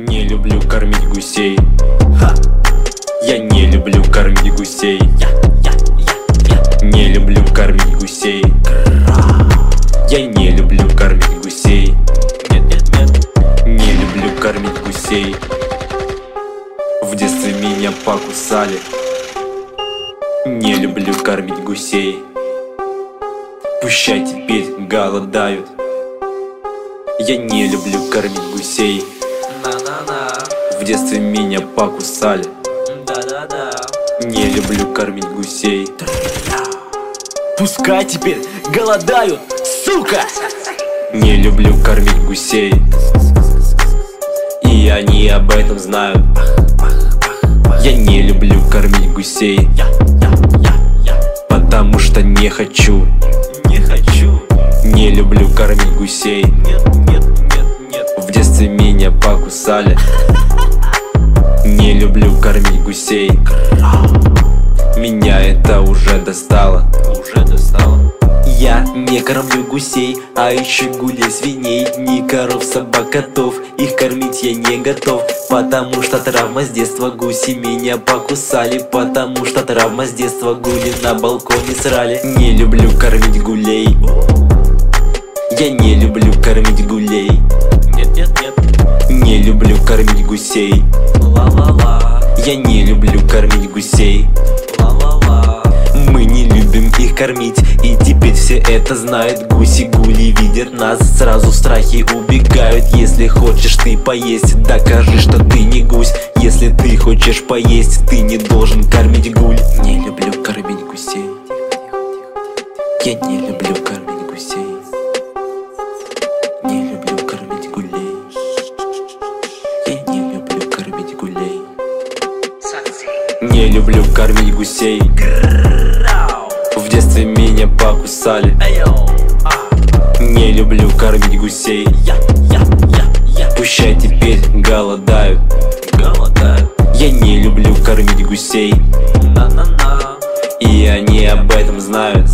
Не люблю кормить гусей. Я не люблю кормить гусей. Не люблю кормить гусей. Я не люблю кормить гусей. Не люблю кормить гусей. В детстве меня покусали. Не люблю кормить гусей. Пущай теперь голодают. Я не люблю кормить гусей. В детстве меня покусали. Не люблю кормить гусей. Пускай теперь голодают, сука! Не люблю кормить гусей. И они об этом знают. Я не люблю кормить гусей. Потому что не хочу. Не люблю кормить гусей. В детстве меня покусали. Не люблю кормить гусей. Меня это уже достало. Я не кормлю гусей, а еще гуляй свиней. Ни коров, собак, котов. Их кормить я не готов. Потому что травма с детства, гуси меня покусали. Потому что травма с детства, гули на балконе срали. Не люблю кормить гулей. Я не люблю кормить гулей. Не люблю кормить гусей. Я не люблю кормить гусей. Мы не любим их кормить, и теперь все это знают. Гуси-гули видят нас, сразу в страхе убегают. Если хочешь ты поесть, докажи, что ты не гусь. Если ты хочешь поесть, ты не должен кормить гуль. Не люблю кормить гусей. Я не люблю кормить гусей. Не люблю кормить гулей. Я не люблю кормить гулей. Не люблю кормить гусей. В детстве меня покусали. Не люблю кормить гусей. Пущай теперь голодают. Я не люблю кормить гусей. И они об этом знают.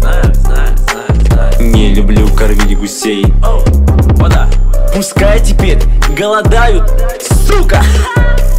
Не люблю кормить гусей. Пускай теперь голодают, сука!